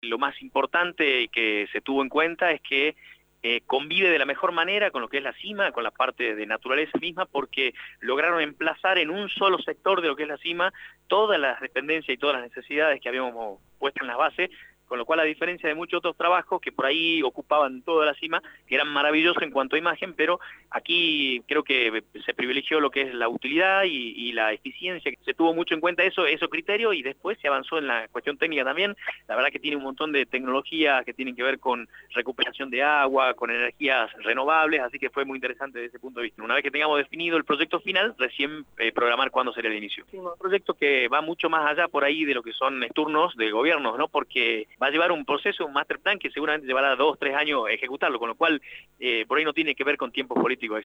Lo más importante que se tuvo en cuenta es que convive de la mejor manera con lo que es la cima, con la parte de naturaleza misma, porque lograron emplazar en un solo sector de lo que es la cima todas las dependencias y todas las necesidades que habíamos puesto en la base, con lo cual, a diferencia de muchos otros trabajos que por ahí ocupaban toda la cima, que eran maravillosos en cuanto a imagen, pero aquí creo que se privilegió lo que es la utilidad y la eficiencia, se tuvo mucho en cuenta esos criterios, y después se avanzó en la cuestión técnica también. La verdad que tiene un montón de tecnologías que tienen que ver con recuperación de agua, con energías renovables, así que fue muy interesante desde ese punto de vista. Una vez que tengamos definido el proyecto final, recién programar cuándo sería el inicio. Es un proyecto que va mucho más allá por ahí de lo que son turnos de gobiernos, ¿no? Porque va a llevar un proceso, un master plan que seguramente llevará 2 o 3 años ejecutarlo, con lo cual por ahí no tiene que ver con tiempos políticos.